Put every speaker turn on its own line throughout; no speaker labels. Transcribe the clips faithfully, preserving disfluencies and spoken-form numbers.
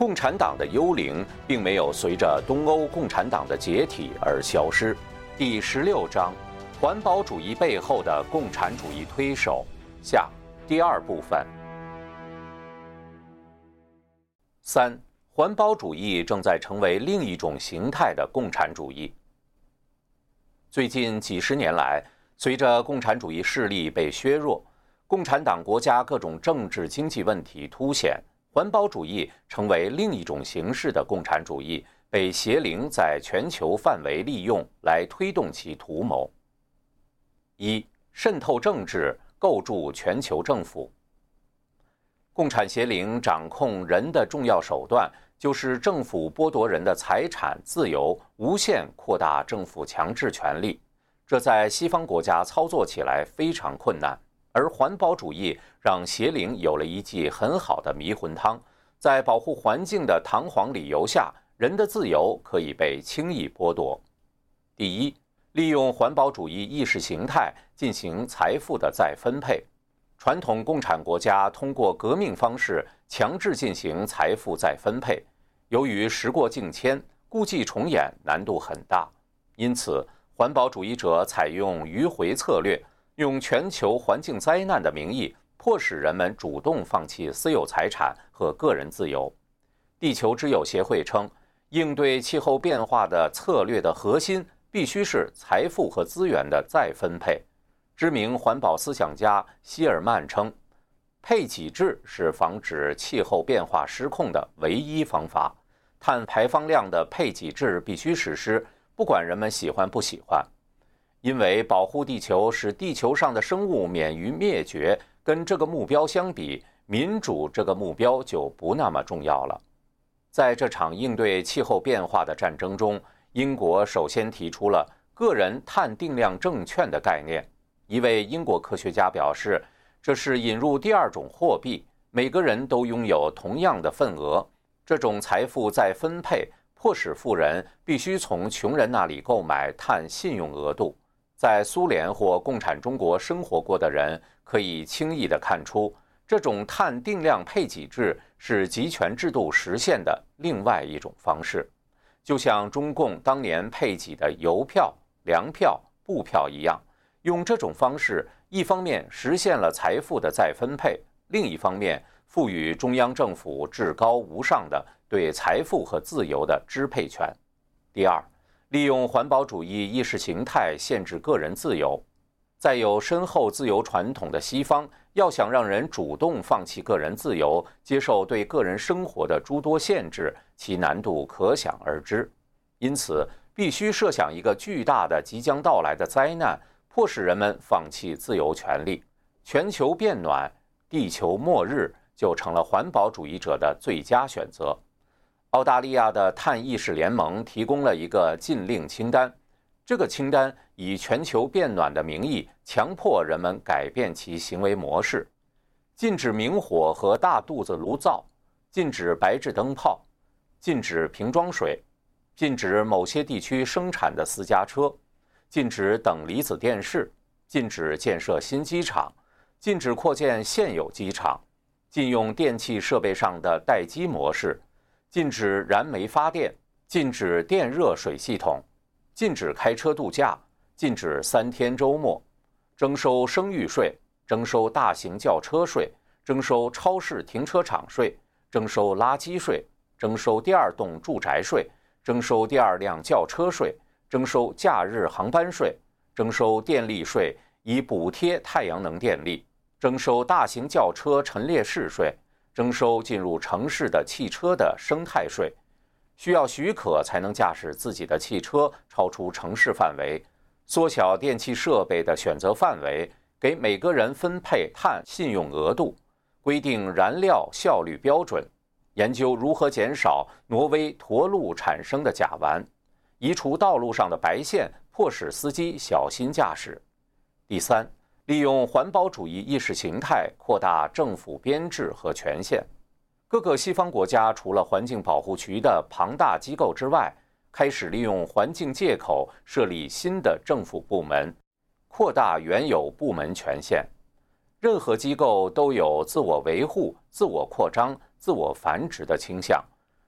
共产党的幽灵并没有随着东欧共产党的解体而消失。第十六章，环保主义背后的共产主义推手下第二部分。三，环保主义正在成为另一种形态的共产主义。最近几十年来，随着共产主义势力被削弱，共产党国家各种政治经济问题凸显，环保主义成为另一种形式的共产主义，被邪灵在全球范围利用来推动其图谋。一、渗透政治，构筑全球政府。共产邪灵掌控人的重要手段，就是政府剥夺人的财产、自由，无限扩大政府强制权力。这在西方国家操作起来非常困难，而环保主义让邪灵有了一剂很好的迷魂汤，在保护环境的堂皇理由下，人的自由可以被轻易剥夺。第一，利用环保主义意识形态进行财富的再分配。传统共产国家通过革命方式强制进行财富再分配，由于时过境迁，故伎重演难度很大，因此环保主义者采用迂回策略，用全球环境灾难的名义，迫使人们主动放弃私有财产和个人自由。地球之友协会称，应对气候变化的策略的核心必须是财富和资源的再分配。知名环保思想家希尔曼称，配给制是防止气候变化失控的唯一方法，碳排放量的配给制必须实施，不管人们喜欢不喜欢。因为保护地球使地球上的生物免于灭绝，跟这个目标相比，民主这个目标就不那么重要了。在这场应对气候变化的战争中，英国首先提出了个人碳定量证券的概念。一位英国科学家表示，这是引入第二种货币，每个人都拥有同样的份额。这种财富再分配迫使富人必须从穷人那里购买碳信用额度。在苏联或共产中国生活过的人可以轻易地看出，这种碳定量配给制是集权制度实现的另外一种方式，就像中共当年配给的邮票、粮票、布票一样。用这种方式，一方面实现了财富的再分配，另一方面赋予中央政府至高无上的对财富和自由的支配权。第二，利用环保主义意识形态限制个人自由。在有深厚自由传统的西方，要想让人主动放弃个人自由，接受对个人生活的诸多限制，其难度可想而知。因此，必须设想一个巨大的即将到来的灾难，迫使人们放弃自由权利。全球变暖、地球末日就成了环保主义者的最佳选择。澳大利亚的碳意识联盟提供了一个禁令清单，这个清单以全球变暖的名义强迫人们改变其行为模式，禁止明火和大肚子炉灶，禁止白炽灯泡，禁止瓶装水，禁止某些地区生产的私家车，禁止等离子电视，禁止建设新机场，禁止扩建现有机场，禁用电气设备上的待机模式，禁止燃煤发电，禁止电热水系统，禁止开车度假，禁止三天周末，征收生育税，征收大型轿车税，征收超市停车场税，征收垃圾税，征收第二栋住宅税，征收第二辆轿车税，征收假日航班税，征收电力税以补贴太阳能电力，征收大型轿车陈列室税，征收进入城市的汽车的生态税，需要许可才能驾驶自己的汽车超出城市范围，缩小电气设备的选择范围，给每个人分配碳信用额度，规定燃料效率标准，研究如何减少挪威驼鹿产生的甲烷，移除道路上的白线，迫使司机小心驾驶。第三，利用环保主义意识形态扩大政府编制和权限。各个西方国家除了环境保护局的庞大机构之外，开始利用环境借口设立新的政府部门，扩大原有部门权限。任何机构都有自我维护、自我扩张、自我繁殖的倾向。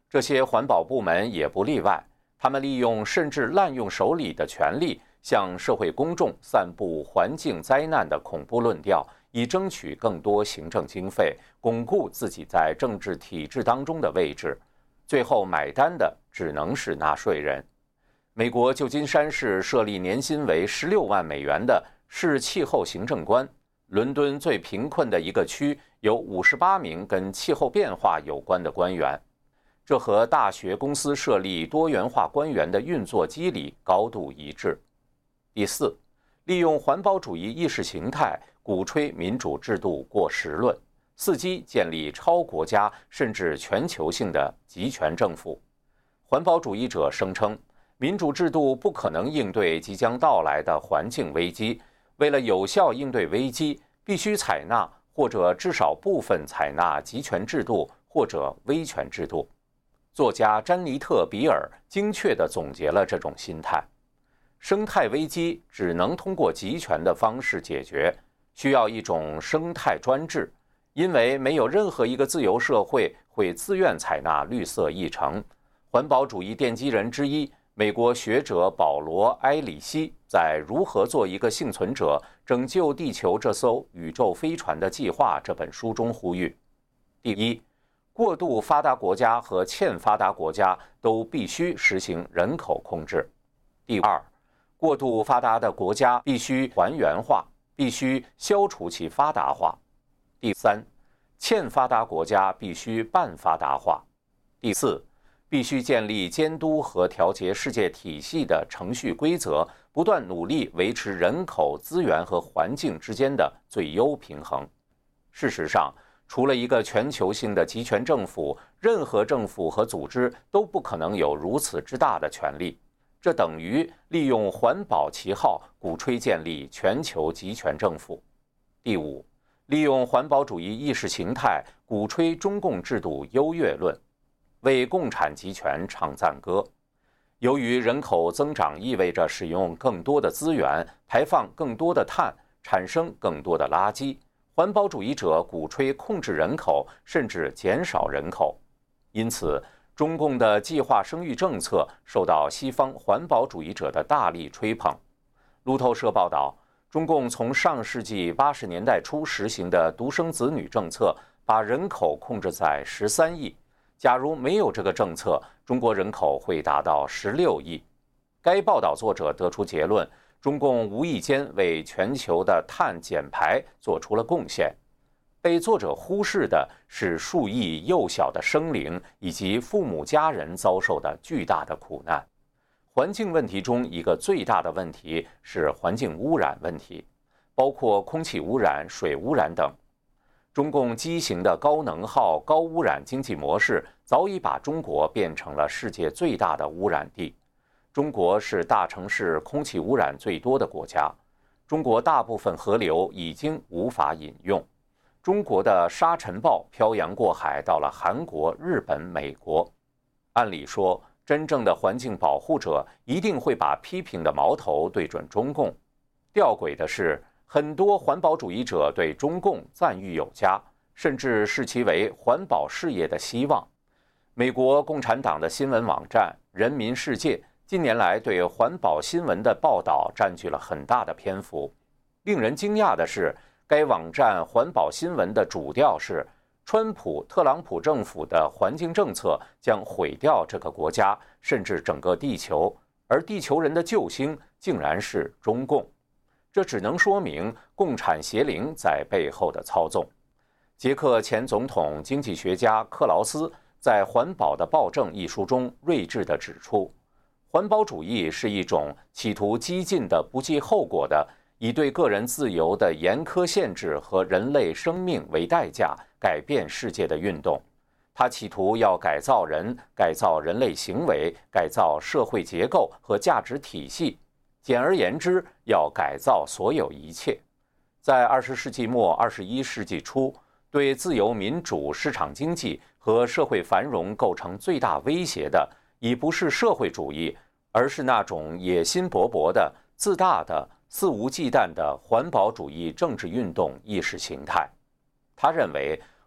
这些环保部门也不例外，他们利用甚至滥用手里的权力，向社会公众散布环境灾难的恐怖论调，以争取更多行政经费，巩固自己在政治体制当中的位置。最后买单的只能是纳税人。美国旧金山市设立年薪为十六万美元的市气候行政官，伦敦最贫困的一个区有五十八名跟气候变化有关的官员，这和大学公司设立多元化官员的运作机理高度一致。第四，利用环保主义意识形态鼓吹民主制度过时论，伺机建立超国家甚至全球性的集权政府。环保主义者声称，民主制度不可能应对即将到来的环境危机，为了有效应对危机，必须采纳或者至少部分采纳集权制度或者威权制度。作家詹妮特·比尔精确地总结了这种心态。生态危机只能通过集权的方式解决，需要一种生态专制，因为没有任何一个自由社会会自愿采纳绿色议程。环保主义奠基人之一，美国学者保罗·埃里希在《如何做一个幸存者：拯救地球这艘宇宙飞船的计划》这本书中呼吁：第一，过度发达国家和欠发达国家都必须实行人口控制；第二，过度发达的国家必须还原化，必须消除其发达化；第三，欠发达国家必须半发达化；第四，必须建立监督和调节世界体系的程序规则，不断努力维持人口、资源和环境之间的最优平衡。事实上，除了一个全球性的集权政府，任何政府和组织都不可能有如此之大的权力。这等于利用环保旗号鼓吹建立全球集权政府。第五，利用环保主义意识形态鼓吹中共制度优越论，为共产集权唱赞歌。由于人口增长意味着使用更多的资源，排放更多的碳，产生更多的垃圾，环保主义者鼓吹控制人口，甚至减少人口。因此，中共的计划生育政策受到西方环保主义者的大力吹捧。路透社报道，中共从上世纪八十年代初实行的独生子女政策，把人口控制在十三亿。假如没有这个政策，中国人口会达到十六亿。该报道作者得出结论，中共无意间为全球的碳减排做出了贡献。被作者忽视的是数亿幼小的生灵以及父母家人遭受的巨大的苦难。环境问题中一个最大的问题是环境污染问题，包括空气污染、水污染等。中共畸形的高能耗、高污染经济模式早已把中国变成了世界最大的污染地。中国是大城市空气污染最多的国家，中国大部分河流已经无法饮用。中国的沙尘暴漂洋过海到了韩国、日本、美国。按理说，真正的环境保护者一定会把批评的矛头对准中共。吊诡的是，很多环保主义者对中共赞誉有加，甚至视其为环保事业的希望。美国共产党的新闻网站《人民世界》近年来对环保新闻的报道占据了很大的篇幅。令人惊讶的是，该网站环保新闻的主调是川普、特朗普政府的环境政策将毁掉这个国家，甚至整个地球，而地球人的救星竟然是中共。这只能说明共产邪灵在背后的操纵。捷克前总统、经济学家克劳斯在《环保的暴政》一书中睿智地指出，环保主义是一种企图激进的、不计后果的，以对个人自由的严苛限制和人类生命为代价改变世界的运动。它企图要改造人、改造人类行为、改造社会结构和价值体系。简而言之，要改造所有一切。在二十世纪末、二十一世纪初，对自由民主、市场经济和社会繁荣构成最大威胁的，已不是社会主义，而是那种野心勃勃的、自大的、肆无忌惮的环保主义政治运动意识形态。他认为，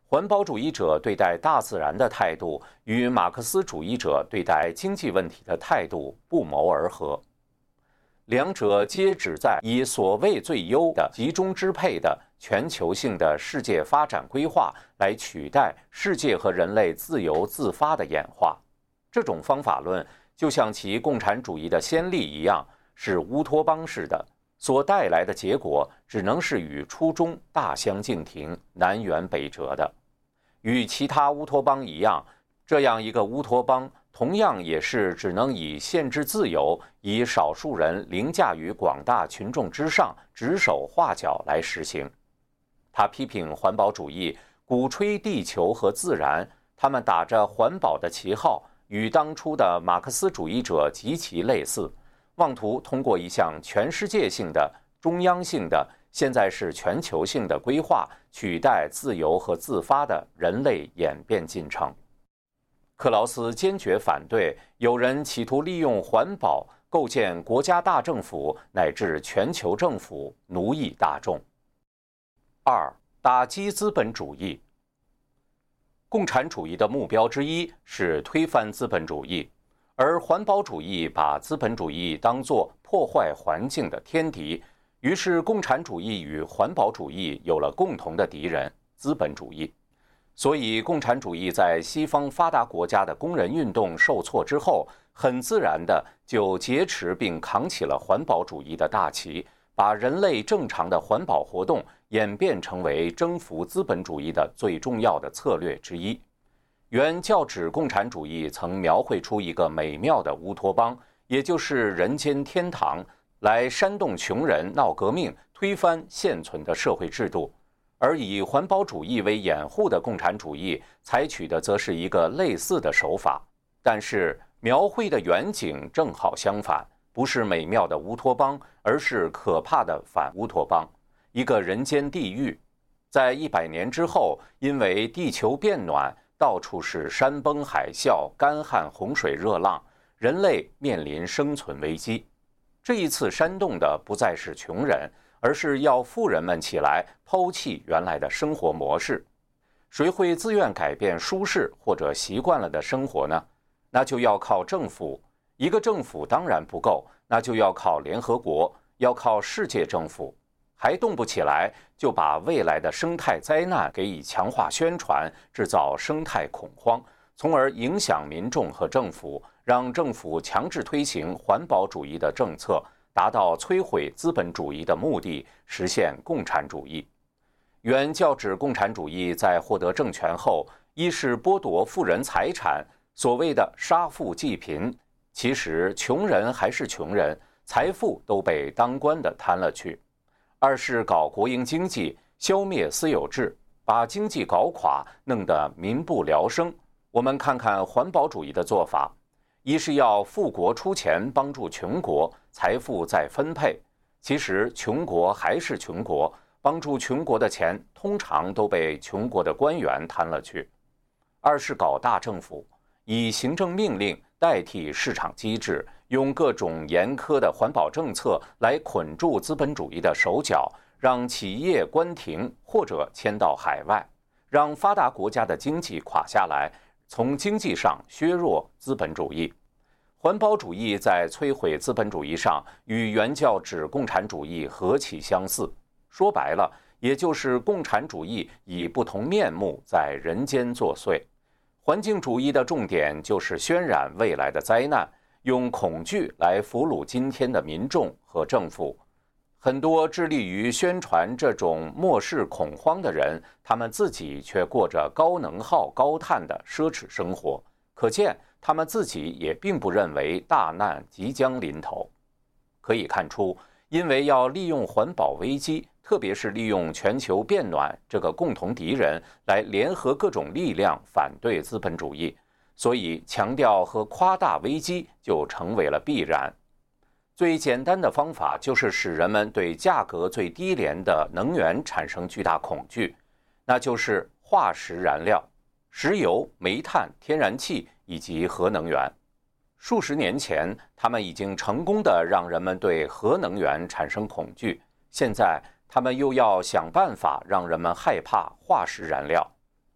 环保主义者对待大自然的态度与马克思主义者对待经济问题的态度不谋而合，两者皆旨在以所谓最优的集中支配的全球性的世界发展规划来取代世界和人类自由自发的演化。这种方法论就像其共产主义的先例一样，是乌托邦式的，所带来的结果只能是与初衷大相径庭、南辕北辙的。与其他乌托邦一样，这样一个乌托邦同样也是只能以限制自由、以少数人凌驾于广大群众之上、指手画脚来实行。他批评环保主义，鼓吹地球和自然，他们打着环保的旗号，与当初的马克思主义者极其类似，妄图通过一项全世界性的、中央性的、现在是全球性的规划，取代自由和自发的人类演变进程。克劳斯坚决反对有人企图利用环保构建国家大政府乃至全球政府，奴役大众。二、打击资本主义。共产主义的目标之一是推翻资本主义，而环保主义把资本主义当作破坏环境的天敌，于是共产主义与环保主义有了共同的敌人——资本主义。所以共产主义在西方发达国家的工人运动受挫之后，很自然地就劫持并扛起了环保主义的大旗，把人类正常的环保活动演变成为征服资本主义的最重要的策略之一。原教旨共产主义曾描绘出一个美妙的乌托邦，也就是人间天堂，来煽动穷人闹革命，推翻现存的社会制度。而以环保主义为掩护的共产主义采取的则是一个类似的手法，但是描绘的远景正好相反，不是美妙的乌托邦，而是可怕的反乌托邦，一个人间地狱。在一百年之后，因为地球变暖，到处是山崩海啸、干旱洪水热浪，人类面临生存危机。这一次煽动的不再是穷人，而是要富人们起来抛弃原来的生活模式。谁会自愿改变舒适或者习惯了的生活呢？那就要靠政府。一个政府当然不够，那就要靠联合国，要靠世界政府。还动不起来，就把未来的生态灾难给以强化宣传，制造生态恐慌，从而影响民众和政府，让政府强制推行环保主义的政策，达到摧毁资本主义的目的，实现共产主义。原教旨共产主义在获得政权后，一是剥夺富人财产，所谓的杀富济贫，其实穷人还是穷人，财富都被当官的贪了去；二是搞国营经济，消灭私有制，把经济搞垮，弄得民不聊生。我们看看环保主义的做法，一是要富国出钱帮助穷国，财富再分配，其实穷国还是穷国，帮助穷国的钱通常都被穷国的官员贪了去。二是搞大政府，以行政命令代替市场机制，用各种严苛的环保政策来捆住资本主义的手脚，让企业关停或者迁到海外，让发达国家的经济垮下来，从经济上削弱资本主义。环保主义在摧毁资本主义上与原教旨共产主义何其相似，说白了，也就是共产主义以不同面目在人间作祟。环境主义的重点就是渲染未来的灾难，用恐惧来俘虏今天的民众和政府。很多致力于宣传这种末世恐慌的人，他们自己却过着高能耗高碳的奢侈生活，可见他们自己也并不认为大难即将临头。可以看出，因为要利用环保危机，特别是利用全球变暖这个共同敌人来联合各种力量反对资本主义，所以强调和夸大危机就成为了必然。最简单的方法就是使人们对价格最低廉的能源产生巨大恐惧，那就是化石燃料，石油、煤炭、天然气以及核能源。数十年前，他们已经成功地让人们对核能源产生恐惧，现在他们又要想办法让人们害怕化石燃料。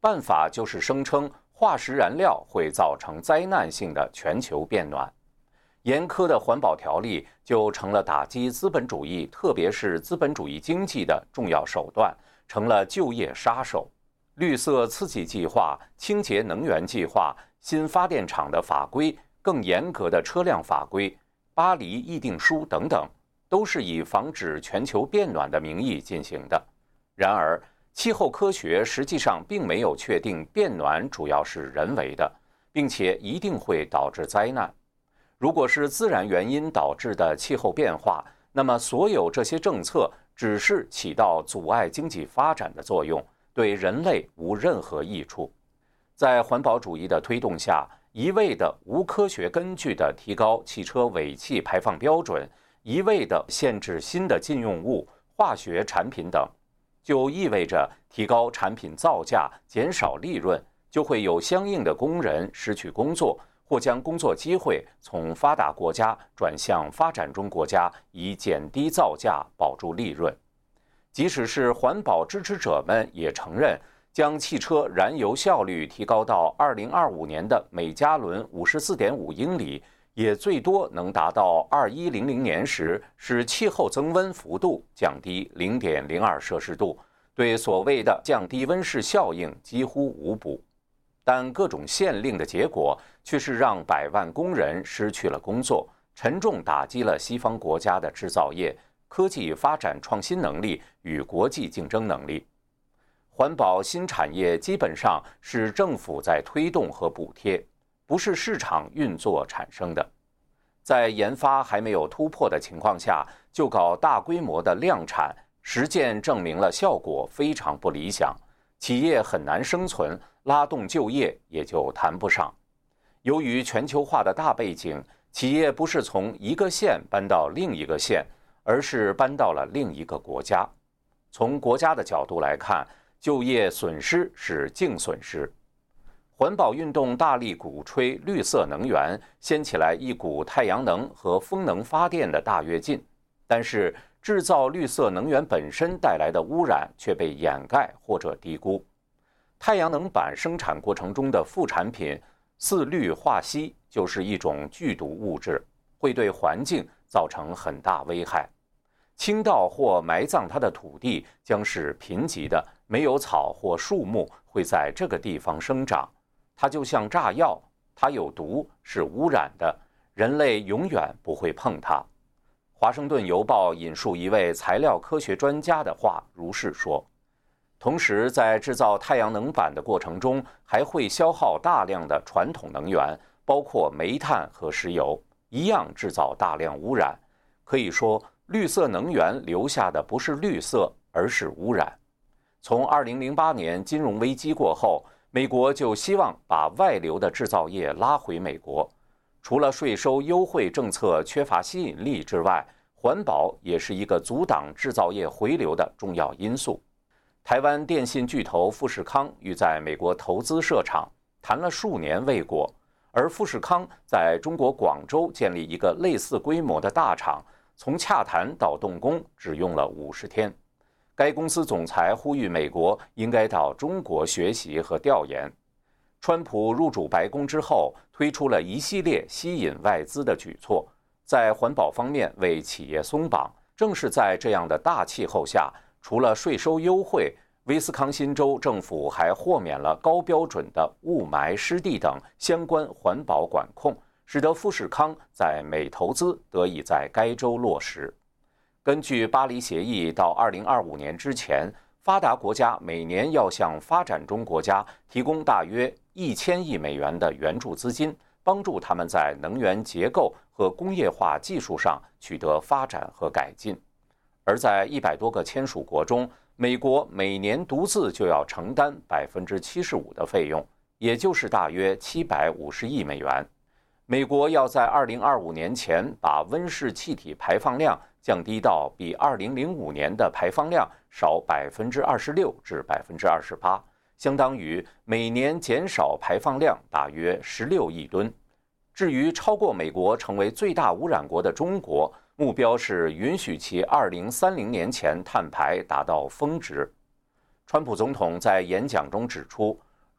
办法就是声称化石燃料会造成灾难性的全球变暖。严苛的环保条例就成了打击资本主义，特别是资本主义经济的重要手段，成了就业杀手。绿色刺激计划、清洁能源计划、新发电厂的法规、更严格的车辆法规、巴黎议定书等等，都是以防止全球变暖的名义进行的。然而，气候科学实际上并没有确定变暖主要是人为的，并且一定会导致灾难。如果是自然原因导致的气候变化，那么所有这些政策只是起到阻碍经济发展的作用，对人类无任何益处。在环保主义的推动下，一味的无科学根据的提高汽车尾气排放标准，一味的限制新的禁用物、化学产品等，就意味着提高产品造价，减少利润，就会有相应的工人失去工作，或将工作机会从发达国家转向发展中国家，以减低造价，保住利润。即使是环保支持者们也承认，将汽车燃油效率提高到二零二五年的每加仑 五十四点五 英里，也最多能达到二一零零年时使气候增温幅度降低 零点零二 摄氏度，对所谓的降低温室效应几乎无补。但各种限令的结果却是让百万工人失去了工作，沉重打击了西方国家的制造业、科技发展创新能力与国际竞争能力。环保新产业基本上是政府在推动和补贴，不是市场运作产生的。在研发还没有突破的情况下，就搞大规模的量产，实践证明了效果非常不理想，企业很难生存，拉动就业也就谈不上。由于全球化的大背景，企业不是从一个县搬到另一个县，而是搬到了另一个国家。从国家的角度来看，就业损失是净损失。环保运动大力鼓吹绿色能源，掀起来一股太阳能和风能发电的大跃进，但是制造绿色能源本身带来的污染却被掩盖或者低估。太阳能板生产过程中的副产品四氯化锡就是一种剧毒物质，会对环境造成很大危害。倾倒或埋葬它的土地将是贫瘠的，没有草或树木会在这个地方生长。它就像炸药，它有毒，是污染的，人类永远不会碰它。华盛顿邮报引述一位材料科学专家的话，如是说。同时，在制造太阳能板的过程中，还会消耗大量的传统能源，包括煤炭和石油，一样制造大量污染。可以说，绿色能源留下的不是绿色，而是污染。从二零零八年金融危机过后，美国就希望把外流的制造业拉回美国。除了税收优惠政策缺乏吸引力之外，环保也是一个阻挡制造业回流的重要因素。台湾电信巨头富士康欲在美国投资设厂，谈了数年未果，而富士康在中国广州建立一个类似规模的大厂，从洽谈到动工只用了五十天。该公司总裁呼吁美国应该到中国学习和调研。川普入主白宫之后，推出了一系列吸引外资的举措，在环保方面为企业松绑。正是在这样的大气候下，除了税收优惠，威斯康辛州政府还豁免了高标准的雾霾、湿地等相关环保管控，使得富士康在美投资得以在该州落实。根据巴黎协议，到二零二五年之前，发达国家每年要向发展中国家提供大约一千亿美元的援助资金，帮助他们在能源结构和工业化技术上取得发展和改进。而在一百多个签署国中，美国每年独自就要承担百分之七十五的费用，也就是大约七百五十亿美元。美国要在二零二五年前把温室气体排放量降低到比二零零五年的排放量少百分之二十六至百分之二十八，相当于每年减少排放量大约十六亿吨。至于超过美国成为最大污染国的中国，目标是允许其二零三零年前碳排达到峰值。川普总统在演讲中指出，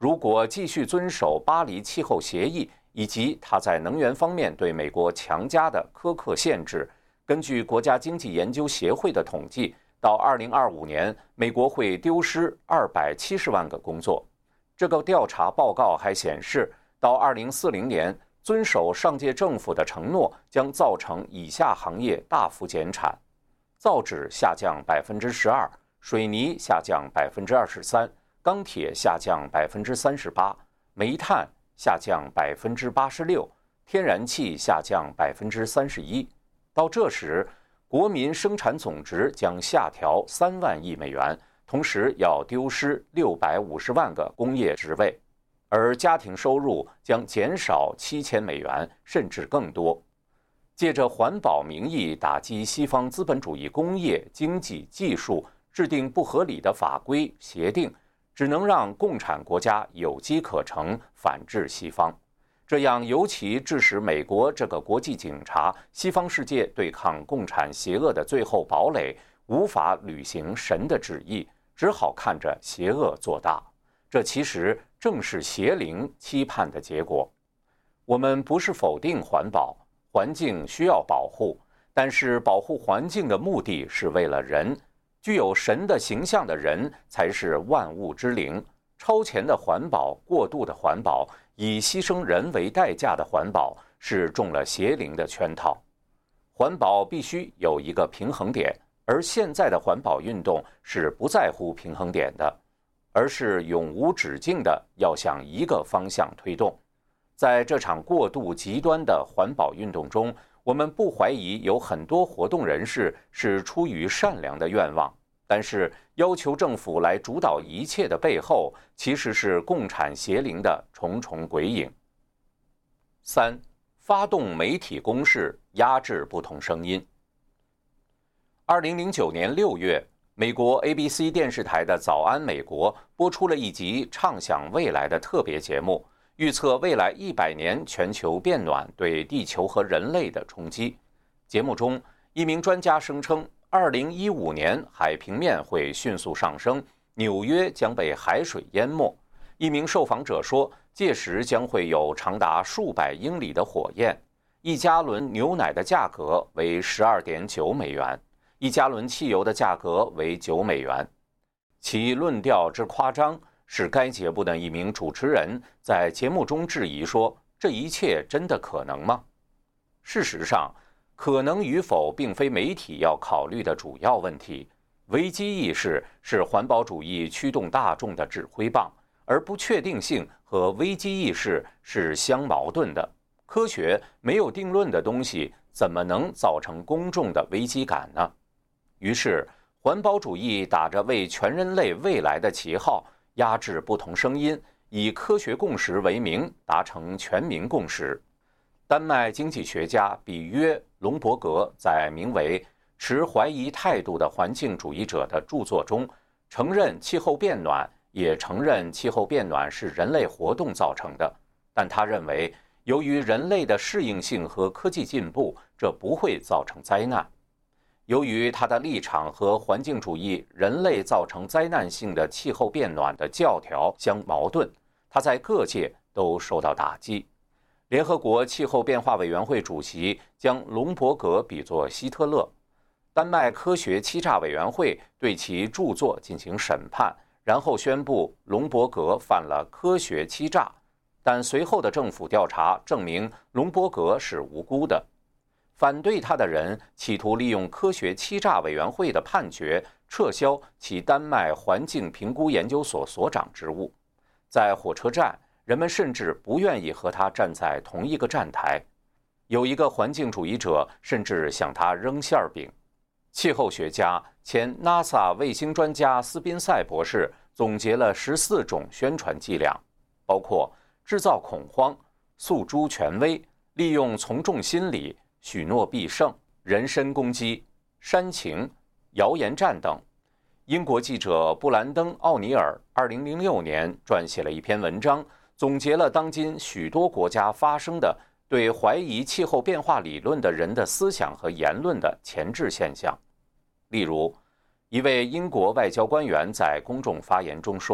如果继续遵守巴黎气候协议以及它在能源方面对美国强加的苛刻限制，根据国家经济研究协会的统计，到二零二五年，美国会丢失二百七十万个工作。这个调查报告还显示，到二零四零年，遵守上届政府的承诺将造成以下行业大幅减产：造纸下降百分之十二，水泥下降百分之二十三，钢铁下降百分之三十八，煤炭下降百分之八十六，天然气下降百分之三十一。到这时，国民生产总值将下调三万亿美元，同时要丢失六百五十万个工业职位，而家庭收入将减少七千美元，甚至更多。借着环保名义打击西方资本主义工业、经济、技术，制定不合理的法规协定，只能让共产国家有机可乘，反制西方。这样尤其致使美国这个国际警察、西方世界对抗共产邪恶的最后堡垒无法履行神的旨意，只好看着邪恶做大。这其实正是邪灵期盼的结果。我们不是否定环保，环境需要保护，但是保护环境的目的是为了人。具有神的形象的人才是万物之灵。超前的环保、过度的环保、以牺牲人为代价的环保，是中了邪灵的圈套。环保必须有一个平衡点，而现在的环保运动是不在乎平衡点的，而是永无止境的要向一个方向推动。在这场过度极端的环保运动中，我们不怀疑有很多活动人士是出于善良的愿望，但是要求政府来主导一切的背后，其实是共产邪灵的重重鬼影。三、发动媒体攻势，压制不同声音。二零零九年六月，美国 A B C 电视台的《早安美国》播出了一集畅想未来的特别节目，预测未来一百年全球变暖对地球和人类的冲击。节目中，一名专家声称，二零一五年海平面会迅速上升，纽约将被海水淹没。一名受访者说，届时将会有长达数百英里的火焰。一加仑牛奶的价格为 十二点九美元，一加仑汽油的价格为九美元。其论调之夸张，使该节目的一名主持人在节目中质疑说，这一切真的可能吗？事实上，可能与否并非媒体要考虑的主要问题。危机意识是环保主义驱动大众的指挥棒，而不确定性和危机意识是相矛盾的。科学没有定论的东西，怎么能造成公众的危机感呢？于是，环保主义打着为全人类未来的旗号，压制不同声音，以科学共识为名，达成全民共识。丹麦经济学家比约·隆伯格在名为《持怀疑态度的环境主义者》的著作中，承认气候变暖，也承认气候变暖是人类活动造成的，但他认为，由于人类的适应性和科技进步，这不会造成灾难。由于他的立场和环境主义人类造成灾难性的气候变暖的教条相矛盾，他在各界都受到打击。联合国气候变化委员会主席将隆伯格比作希特勒。丹麦科学欺诈委员会对其著作进行审判，然后宣布隆伯格犯了科学欺诈，但随后的政府调查证明隆伯格是无辜的。反对他的人企图利用科学欺诈委员会的判决撤销其丹麦环境评估研究所所长职务。在火车站，人们甚至不愿意和他站在同一个站台。有一个环境主义者甚至向他扔馅饼。气候学家、前 NASA 卫星专家斯宾塞博士总结了十四种宣传伎俩，包括制造恐慌、诉诸权威、利用从众心理、许诺必胜、人身攻击、煽情、谣言战等。英国记者布兰登·奥尼尔二零零六年撰写了一篇文章，总结了当今许多国家发生的对怀疑气候变化理论的人的思想和言论的前置现象。例如，一位英国外交官员在公众发言中说，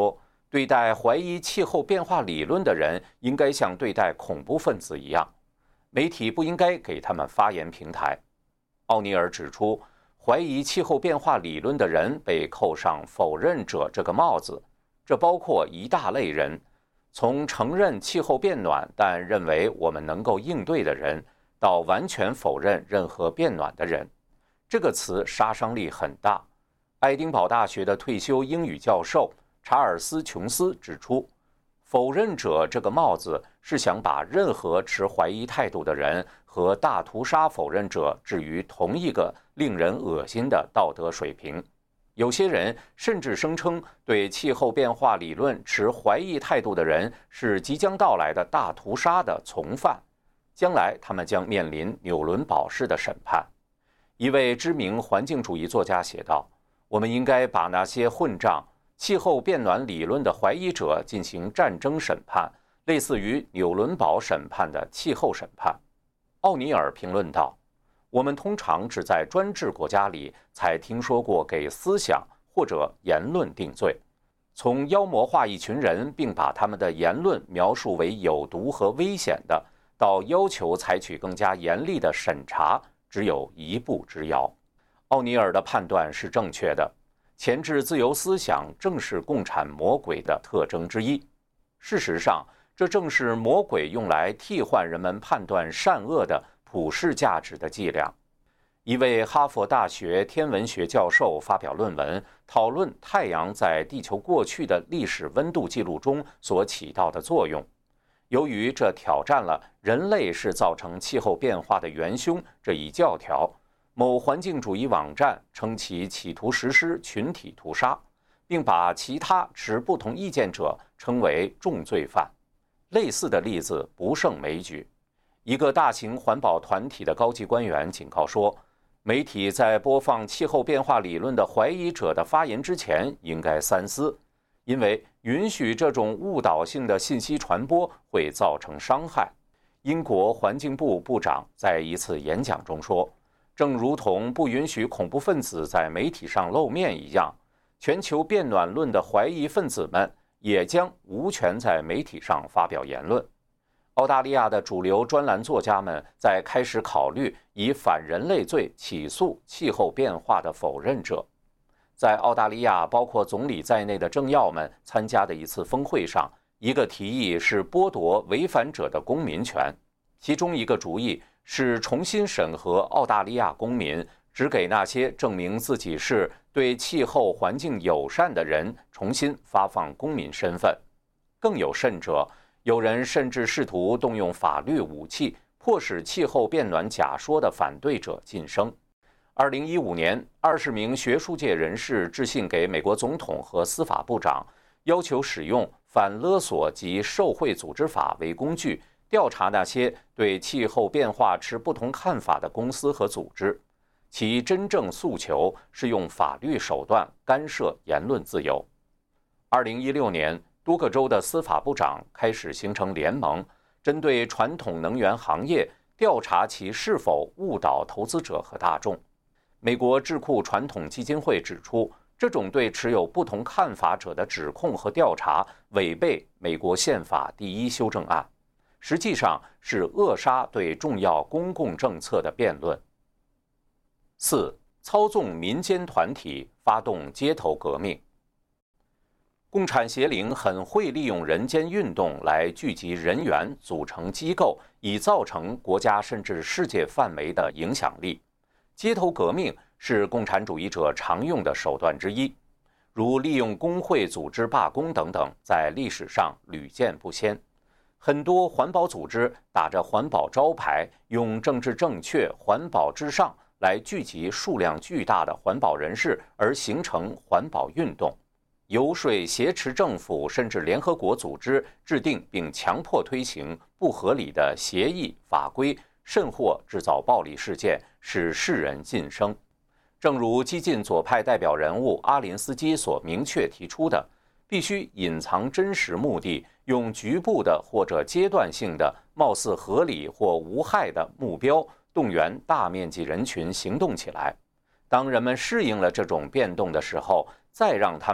对待怀疑气候变化理论的人，应该像对待恐怖分子一样，媒体不应该给他们发言平台。奥尼尔指出，怀疑气候变化理论的人被扣上否认者这个帽子，这包括一大类人，从承认气候变暖但认为我们能够应对的人，到完全否认任何变暖的人。这个词杀伤力很大。爱丁堡大学的退休英语教授查尔斯·琼斯指出，否认者这个帽子是想把任何持怀疑态度的人和大屠杀否认者置于同一个令人恶心的道德水平。有些人甚至声称，对气候变化理论持怀疑态度的人是即将到来的大屠杀的从犯，将来他们将面临纽伦堡式的审判。一位知名环境主义作家写道，我们应该把那些混账气候变暖理论的怀疑者进行战争审判，类似于纽伦堡审判的气候审判。奥尼尔评论道，我们通常只在专制国家里才听说过给思想或者言论定罪，从妖魔化一群人并把他们的言论描述为有毒和危险的，到要求采取更加严厉的审查，只有一步之遥。奥尼尔的判断是正确的，钳制自由思想正是共产魔鬼的特征之一。事实上，这正是魔鬼用来替换人们判断善恶的普世价值的伎俩。一位哈佛大学天文学教授发表论文，讨论太阳在地球过去的历史温度记录中所起到的作用。由于这挑战了人类是造成气候变化的元凶这一教条，某环境主义网站称其企图实施群体屠杀，并把其他持不同意见者称为重罪犯。类似的例子不胜枚举。一个大型环保团体的高级官员警告说，媒体在播放气候变化理论的怀疑者的发言之前应该三思，因为允许这种误导性的信息传播会造成伤害。英国环境部部长在一次演讲中说，正如同不允许恐怖分子在媒体上露面一样，全球变暖论的怀疑分子们也将无权在媒体上发表言论。澳大利亚的主流专栏作家们在开始考虑以反人类罪起诉气候变化的否认者。在澳大利亚包括总理在内的政要们参加的一次峰会上，一个提议是剥夺违反者的公民权，其中一个主意是重新审核澳大利亚公民，只给那些证明自己是对气候环境友善的人重新发放公民身份。更有甚者，有人甚至试图动用法律武器，迫使气候变暖假说的反对者晋升。二零一五年，二十名学术界人士致信给美国总统和司法部长，要求使用反勒索及受贿组织法为工具，调查那些对气候变化持不同看法的公司和组织。其真正诉求是用法律手段干涉言论自由。二零一六年，多个州的司法部长开始形成联盟，针对传统能源行业调查其是否误导投资者和大众。美国智库传统基金会指出，这种对持有不同看法者的指控和调查违背美国宪法第一修正案，实际上是扼杀对重要公共政策的辩论。四、操纵民间团体发动街头革命。共产邪灵很会利用人间运动来聚集人员，组成机构，以造成国家甚至世界范围的影响力。街头革命是共产主义者常用的手段之一，如利用工会组织罢工等等，在历史上屡见不鲜。很多环保组织打着环保招牌，用政治正确、环保至上来聚集数量巨大的环保人士，而形成环保运动。游说、挟持政府甚至联合国组织制定并强迫推行不合理的协议法规，甚或制造暴力事件，使世人噤声。正如激进左派代表人物阿林斯基所明确提出的，必须隐藏真实目的，用局部的或者阶段性的貌似合理或无害的目标，动员大面积人群行动起来。当人们适应了这种变动的时候，再让他们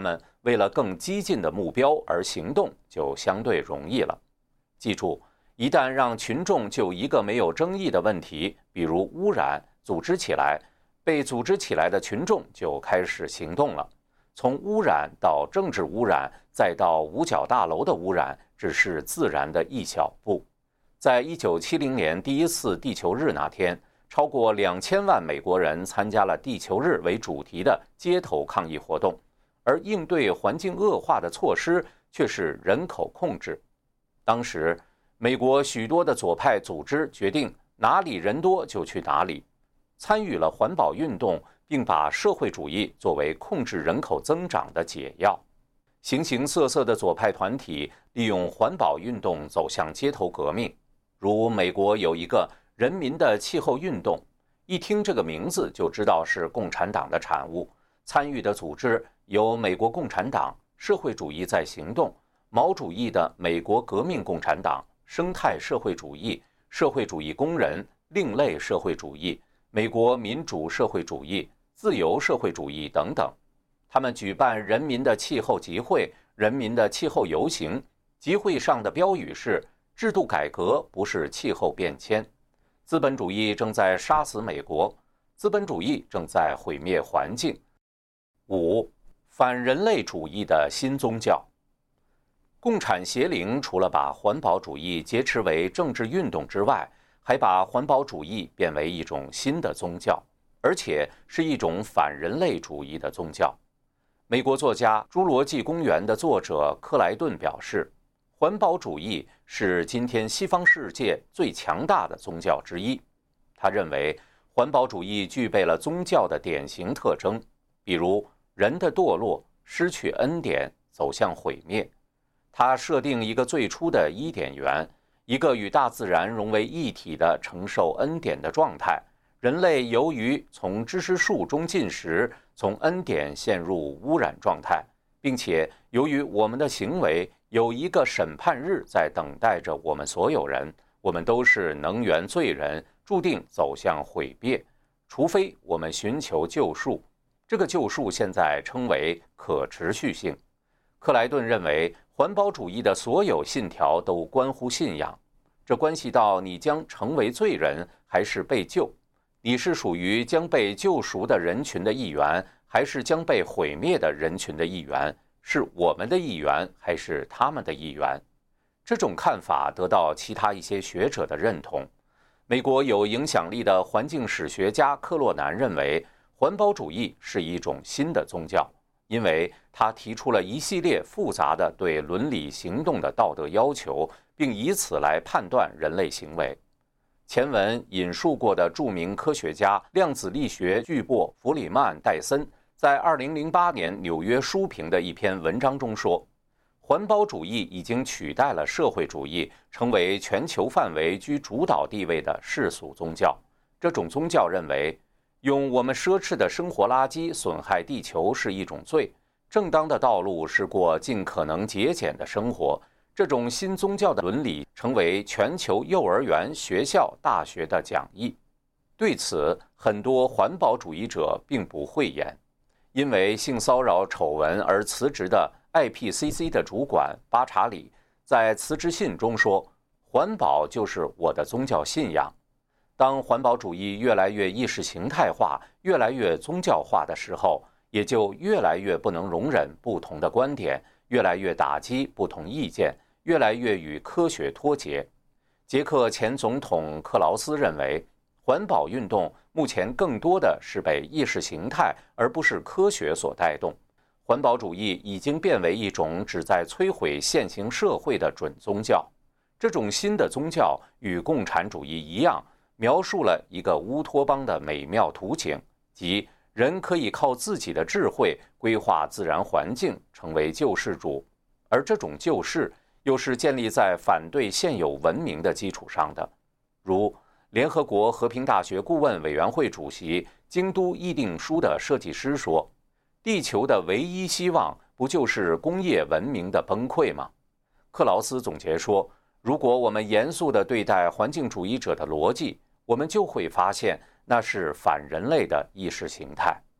为了更激进的目标而行动就相对容易了。记住，一旦让群众就一个没有争议的问题，比如污染，组织起来，被组织起来的群众就开始行动了。从污染到政治污染，再到五角大楼的污染，只是自然的一小步。在一九七零年第一次地球日那天，超过两千万美国人参加了地球日为主题的街头抗议活动，而应对环境恶化的措施却是人口控制。当时，美国许多的左派组织决定哪里人多就去哪里，参与了环保运动，并把社会主义作为控制人口增长的解药。形形色色的左派团体利用环保运动走向街头革命，如美国有一个人民的气候运动，一听这个名字就知道是共产党的产物。参与的组织有美国共产党、社会主义在行动、毛主义的美国革命共产党、生态社会主义、社会主义工人、另类社会主义、美国民主社会主义、自由社会主义等等。他们举办人民的气候集会、人民的气候游行，集会上的标语是制度改革不是气候变迁，资本主义正在杀死美国，资本主义正在毁灭环境。五、反人类主义的新宗教。共产邪灵除了把环保主义劫持为政治运动之外，还把环保主义变为一种新的宗教，而且是一种反人类主义的宗教。美国作家《侏罗纪公园》的作者克莱顿表示，环保主义是今天西方世界最强大的宗教之一。他认为，环保主义具备了宗教的典型特征，比如人的堕落、失去恩典、走向毁灭。他设定一个最初的伊甸园，一个与大自然融为一体的承受恩典的状态。人类由于从知识树中进食，从恩典陷入污染状态，并且由于我们的行为，有一个审判日在等待着我们所有人，我们都是能源罪人，注定走向毁灭，除非我们寻求救赎。这个救赎现在称为可持续性。克莱顿认为，环保主义的所有信条都关乎信仰，这关系到你将成为罪人还是被救，你是属于将被救赎的人群的一员，还是将被毁灭的人群的一员，是我们的一员还是他们的一员。这种看法得到其他一些学者的认同。美国有影响力的环境史学家克洛南认为，环保主义是一种新的宗教，因为他提出了一系列复杂的对伦理行动的道德要求，并以此来判断人类行为。前文引述过的著名科学家、量子力学巨擘弗里曼·戴森在二零零八年纽约书评的一篇文章中说，环保主义已经取代了社会主义，成为全球范围居主导地位的世俗宗教。这种宗教认为，用我们奢侈的生活垃圾损害地球是一种罪，正当的道路是过尽可能节俭的生活。这种新宗教的伦理成为全球幼儿园、学校、大学的讲义。对此，很多环保主义者并不讳言。因为性骚扰丑闻而辞职的 I P C C 的主管巴查里在辞职信中说，环保就是我的宗教信仰。当环保主义越来越意识形态化、越来越宗教化的时候，也就越来越不能容忍不同的观点，越来越打击不同意见，越来越与科学脱节。捷克前总统克劳斯认为，环保运动目前更多的是被意识形态而不是科学所带动。环保主义已经变为一种旨在摧毁现行社会的准宗教。这种新的宗教与共产主义一样，描述了一个乌托邦的美妙图景，即人可以靠自己的智慧规划自然环境，成为救世主。而这种救世又是建立在反对现有文明的基础上的。如联合国和平大学顾问委员会主席、京都议定书的设计师说，地球的唯一希望不就是工业文明的崩溃吗？克劳斯总结说，如果我们严肃地对待环境主义者的逻辑，我们就会发现那是反人类的意识形态。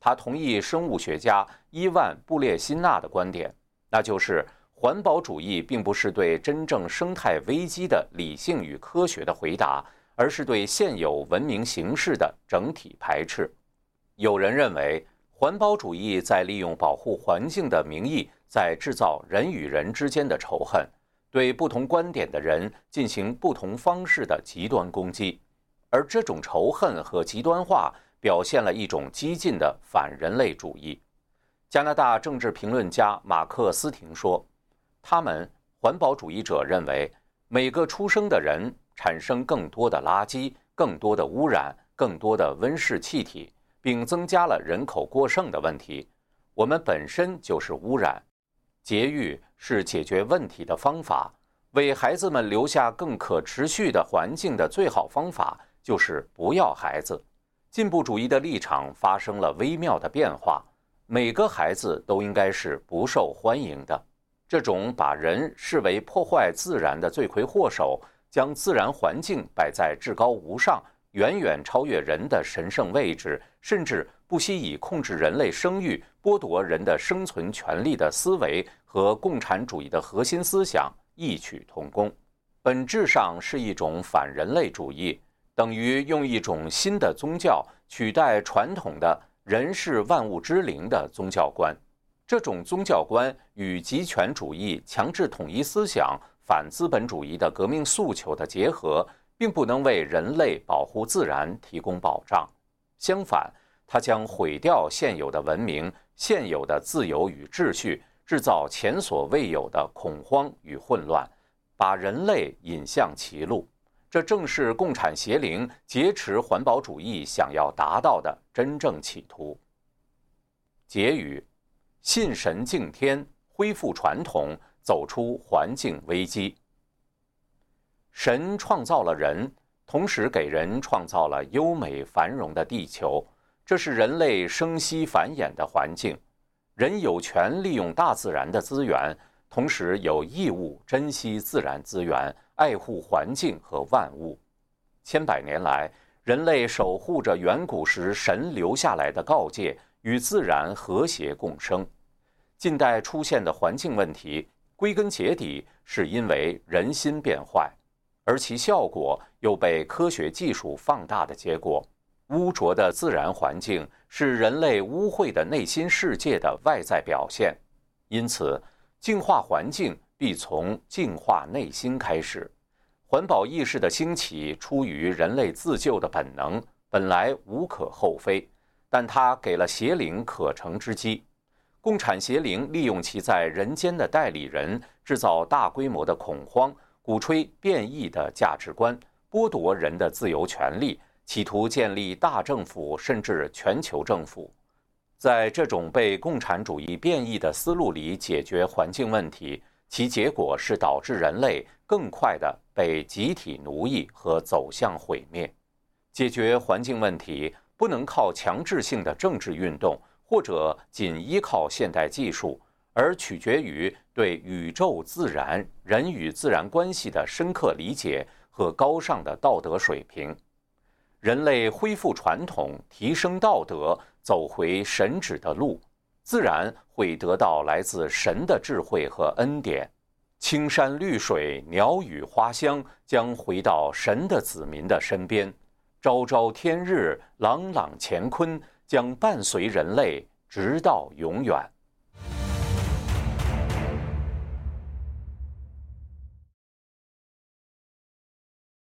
他同意生物学家伊万·布列辛纳的观点，那就是环保主义并不是对真正生态危机的理性与科学的回答，而是对现有文明形式的整体排斥。有人认为，环保主义在利用保护环境的名义，在制造人与人之间的仇恨，对不同观点的人进行不同方式的极端攻击，而这种仇恨和极端化表现了一种激进的反人类主义。加拿大政治评论家马克思廷说，他们环保主义者认为，每个出生的人产生更多的垃圾、更多的污染、更多的温室气体，并增加了人口过剩的问题。我们本身就是污染，节育是解决问题的方法，为孩子们留下更可持续的环境的最好方法就是不要孩子。进步主义的立场发生了微妙的变化，每个孩子都应该是不受欢迎的。这种把人视为破坏自然的罪魁祸首，将自然环境摆在至高无上、远远超越人的神圣位置，甚至不惜以控制人类生育、剥夺人的生存权利的思维和共产主义的核心思想异曲同工，本质上是一种反人类主义，等于用一种新的宗教取代传统的人是万物之灵的宗教观。这种宗教观与极权主义、强制统一思想、反资本主义的革命诉求的结合，并不能为人类保护自然提供保障。相反，它将毁掉现有的文明、现有的自由与秩序，制造前所未有的恐慌与混乱，把人类引向歧路。这正是共产邪灵劫持环保主义想要达到的真正企图。结语：信神敬天，恢复传统，走出环境危机。神创造了人，同时给人创造了优美繁荣的地球，这是人类生息繁衍的环境。人有权利用大自然的资源，同时有义务珍惜自然资源，爱护环境和万物。千百年来，人类守护着远古时神留下来的告诫，与自然和谐共生。近代出现的环境问题，归根结底是因为人心变坏，而其效果又被科学技术放大的结果。污浊的自然环境是人类污秽的内心世界的外在表现，因此，净化环境必从净化内心开始。环保意识的兴起出于人类自救的本能，本来无可厚非，但它给了邪灵可乘之机。共产邪灵利用其在人间的代理人，制造大规模的恐慌，鼓吹变异的价值观，剥夺人的自由权利，企图建立大政府甚至全球政府。在这种被共产主义变异的思路里解决环境问题，其结果是导致人类更快地被集体奴役和走向毁灭。解决环境问题不能靠强制性的政治运动，或者仅依靠现代技术，而取决于对宇宙、自然、人与自然关系的深刻理解和高尚的道德水平。人类恢复传统，提升道德，走回神旨的路，自然会得到来自神的智慧和恩典。青山绿水，鸟语花香，将回到神的子民的身边。昭昭天日，朗朗乾坤，将伴随人类直到永远。